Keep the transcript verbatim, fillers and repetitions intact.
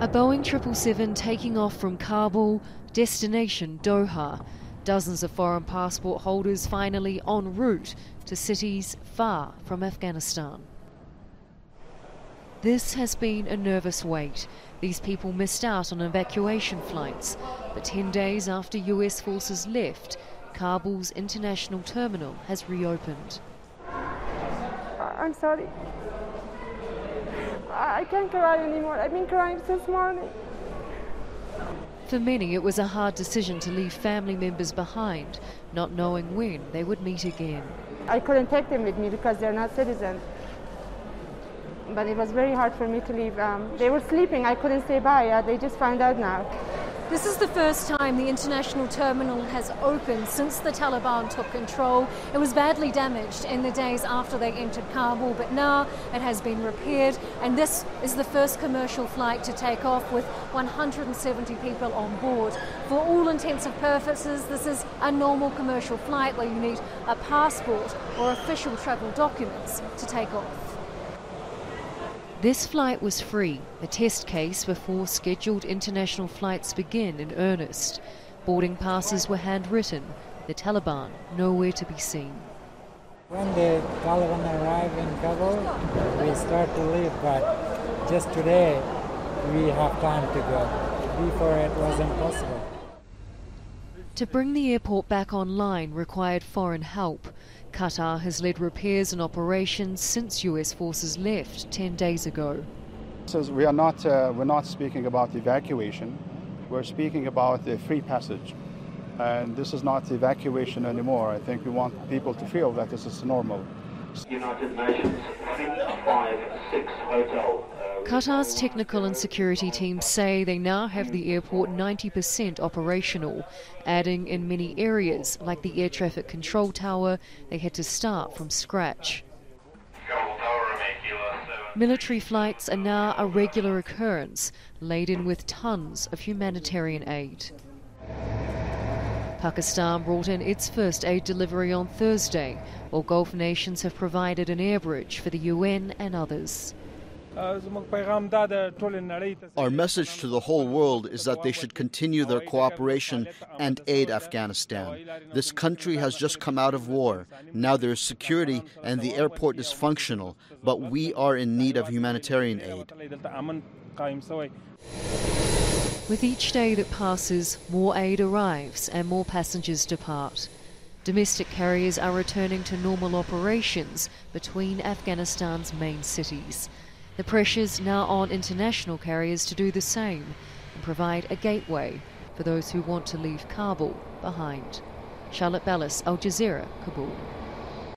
A Boeing triple seven taking off from Kabul, destination Doha. Dozens of foreign passport holders finally en route to cities far from Afghanistan. This has been a nervous wait. These people missed out on evacuation flights, but ten days after U S forces left, Kabul's international terminal has reopened. I'm sorry. I can't cry anymore. I've been crying since morning. For many, it was a hard decision to leave family members behind, not knowing when they would meet again. I couldn't take them with me because they're not citizens. But it was very hard for me to leave. Um, they were sleeping. I couldn't say bye. Uh, they just found out now. This is the first time the international terminal has opened since the Taliban took control. It was badly damaged in the days after they entered Kabul, but now it has been repaired, and this is the first commercial flight to take off with one hundred seventy people on board. For all intents and purposes, this is a normal commercial flight where you need a passport or official travel documents to take off. This flight was free, a test case before scheduled international flights begin in earnest. Boarding passes were handwritten, the Taliban nowhere to be seen. When the Taliban arrive in Kabul, we start to leave, but just today we have time to go. Before it was impossible. To bring the airport back online required foreign help. Qatar has led repairs and operations since U S forces left ten days ago. So we are not, uh, we're not speaking about evacuation, we're speaking about a free passage. And this is not evacuation anymore. I think we want people to feel that this is normal. United Nations three five six Hotel. Qatar's technical and security teams say they now have the airport ninety percent operational, adding in many areas, like the air traffic control tower, they had to start from scratch. Military flights are now a regular occurrence, laden with tons of humanitarian aid. Pakistan brought in its first aid delivery on Thursday, while Gulf nations have provided an air bridge for the U N and others. Our message to the whole world is that they should continue their cooperation and aid Afghanistan. This country has just come out of war. Now there is security and the airport is functional, but we are in need of humanitarian aid. With each day that passes, more aid arrives and more passengers depart. Domestic carriers are returning to normal operations between Afghanistan's main cities. The pressure's now on international carriers to do the same and provide a gateway for those who want to leave Kabul behind. Charlotte Ballas, Al Jazeera, Kabul.